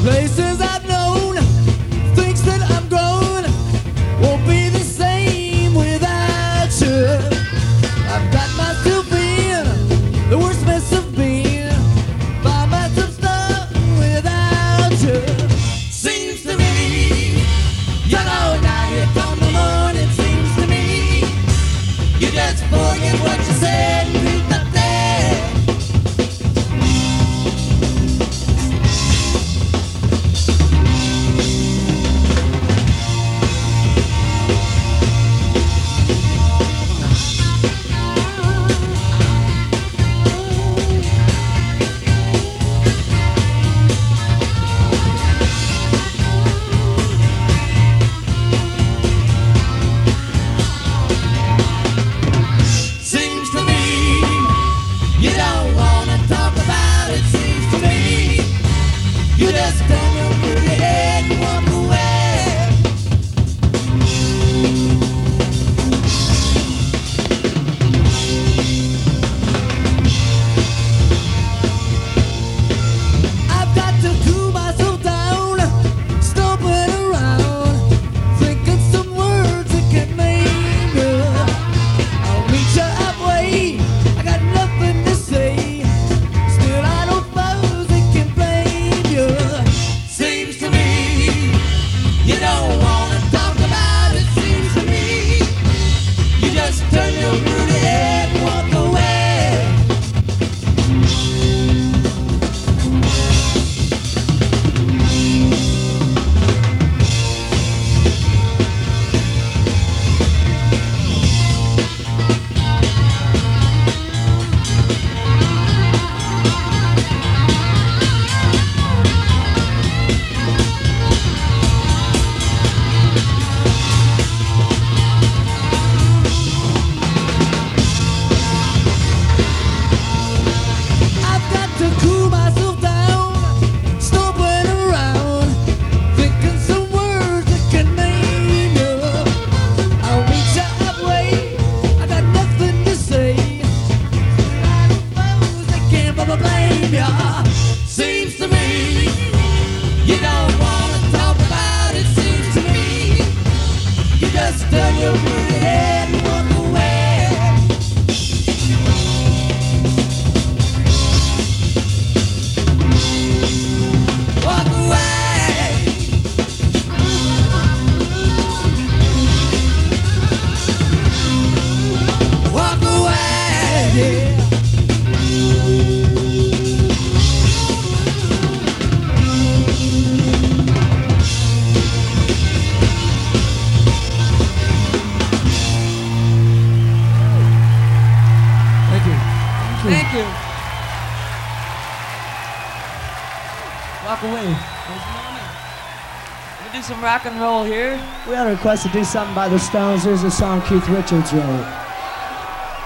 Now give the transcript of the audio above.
Places I've known, thinks that I'm grown, won't be the same without you. I've got myself in the worst mess of being, by myself stuck without you. Seems to me, you know, now here come the morning. Seems to me, you just forget what you said and repeat the day. You just turn your pretty head and walk away. I've got to cool myself down, stomping around, thinking some words that can make me. I'll meet you halfway, I got nothing to say. Still I don't suppose they can blame you. Seems to me, you don't wanna talk about it. Seems to me, you just turn your pretty head and walk away. Seems to me, you don't wanna talk about it. Seems to me, you just turn your pretty head and walk away. Walk away. Walk away, yeah. Thank you. Walk away. We do some rock and roll here. We had a request to do something by the Stones. Here's a song Keith Richards wrote.